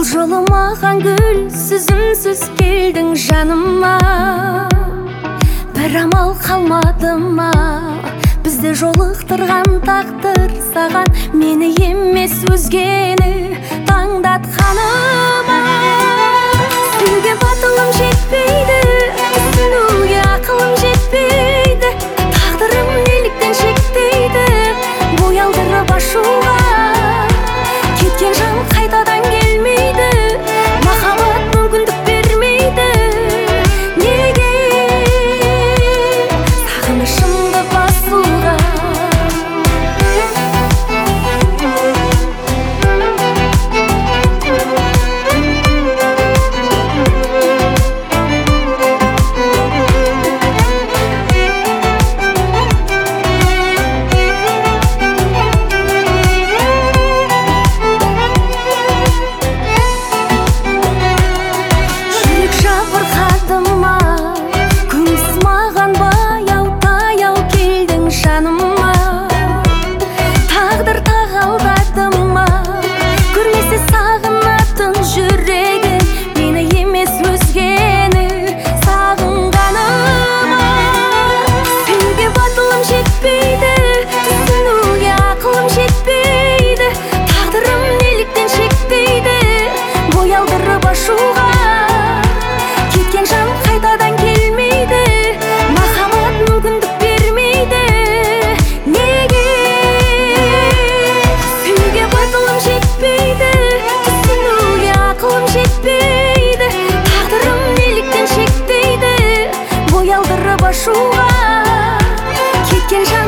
жолы маған гүлсіз үнсіз келдің жаныма. Бір амал қалмады ма бізді жолықтырған тағдыр саған мені емес өзгені таңдатқаныма. Сүюге батылым жетпейді, түсінуге ақылым жетпейді. Тағдырым неліктен шектейді, бой алдырып ашуға. Кеткен жан қайтадан келмейді, махаббат мүмкіндік бермейді. Неге сағынышымды басуға? Кеткен жан қайтадан келмейді, махаббат мүмкіндік бермейді. Неге сүюге батылым жетпейді, түсінуге ақылым жетпейді. Тағдырым неліктен шектейді, бой алдырып ашуға. Кеткен жан